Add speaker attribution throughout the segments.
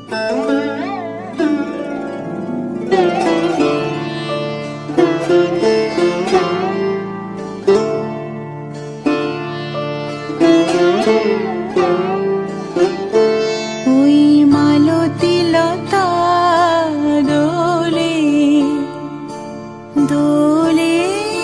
Speaker 1: ওই মালতী লতা দোলে দোলে,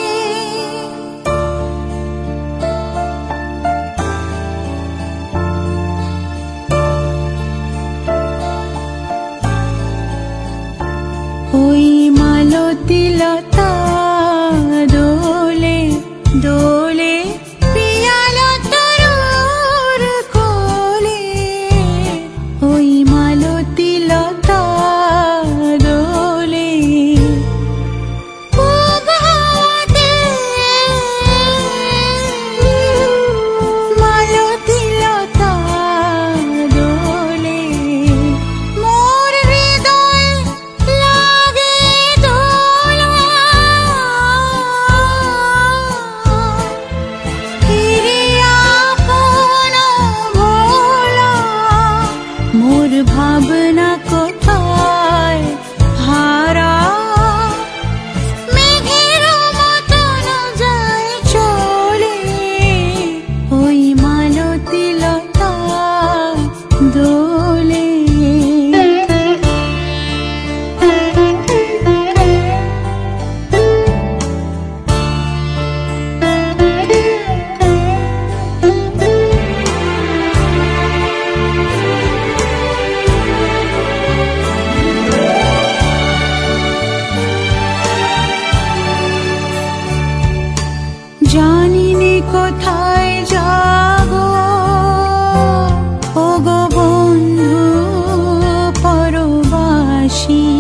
Speaker 1: ওই মালতী লতা দোলে দোলে, পিয়ালা তরুর কোলে। ওই মালতী লতা দোলে, পূব হাওয়াতে মালতী লতা দোলে, মোর হৃদয় লাগে দোলা। ফিরে আপন ভোলা, মোর ভাবনা কোথায় হারা, মেঘের মতন যায় চলে। ওই মালতী লতা দোলে। জানিনি কোথায় যাবো, ওগো বন্ধু পরবাসী।